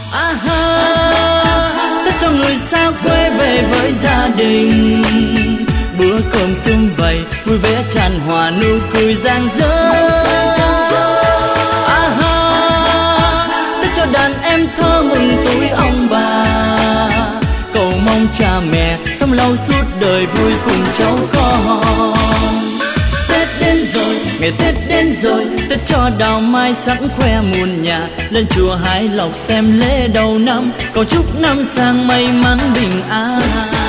À ha, Tết cho người xa quê về với gia đình, bữa cơm sum vầy vui vẻ tràn hòa nụ cười rạng rỡ. À ha, Tết cho đàn em thơ mừng tuổi ông bà, cầu mong cha mẹ sống lâu suốt đời vui cùng cháu con. Tết đến rồi, ngày Tết đến rồi, Tết cho đào mai sẵn khoe muôn nhà, lên chùa Hải Lộc xem lễ đầu năm, cầu chúc năm sang may mắn bình an.